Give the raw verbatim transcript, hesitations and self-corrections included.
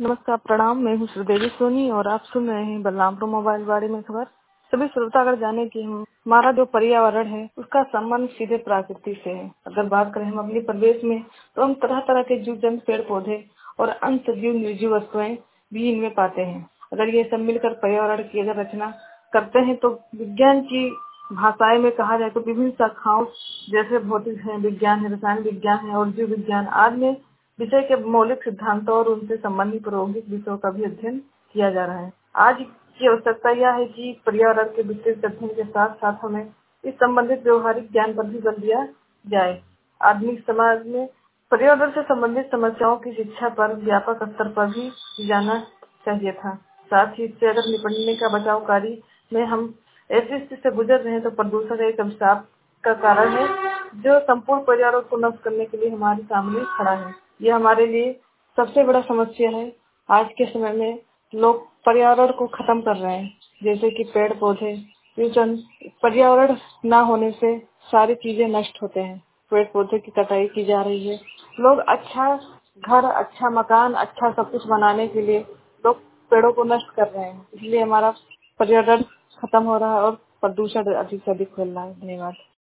नमस्कार, प्रणाम। मैं हूँ श्रीदेवी सोनी और आप सुन रहे हैं बलरामपुर मोबाइल बारे में खबर। सभी श्रोतागण जाने कि हम हमारा जो पर्यावरण है उसका संबंध सीधे प्रकृति से है। अगर बात करें हम अपने परिवेश में तो हम तरह तरह के जीव जंतु, पेड़ पौधे और अन्य सजीव निर्जीव वस्तुएं भी इनमें पाते हैं। अगर ये सब मिलकर पर्यावरण की अगर रचना करते हैं तो विज्ञान की भाषाएं में कहा जाए तो विभिन्न शाखाओं जैसे भौतिक है, विज्ञान है, रसायन विज्ञान है और जीव विज्ञान आदि में विषय के मौलिक सिद्धांतों और उनसे संबंधित प्रायोगिक विषयों का भी अध्ययन किया जा रहा है। आज की आवश्यकता यह है कि पर्यावरण के विस्तृत अध्ययन के साथ साथ हमें इस संबंधित व्यवहारिक ज्ञान पर भी बल दिया जाए। आधुनिक समाज में पर्यावरण से संबंधित समस्याओं की शिक्षा पर व्यापक स्तर पर भी जाना चाहिए था। साथ ही इससे अगर निपटने का बचाव कार्य में हम ऐसी स्थिति से गुजर रहे हैं तो प्रदूषण एक अभिशाप का कारण है जो संपूर्ण पर्यावरण को नष्ट करने के लिए हमारे सामने खड़ा है। यह हमारे लिए सबसे बड़ा समस्या है। आज के समय में लोग पर्यावरण को खत्म कर रहे हैं, जैसे कि पेड़ पौधे, पर्यावरण न होने से सारी चीजें नष्ट होते हैं। पेड़ पौधे की कटाई की जा रही है। लोग अच्छा घर, अच्छा मकान, अच्छा सब कुछ बनाने के लिए लोग पेड़ों को नष्ट कर रहे हैं। इसलिए हमारा पर्यावरण खत्म हो रहा है और प्रदूषण अधिक से अधिक फैल रहा है। धन्यवाद।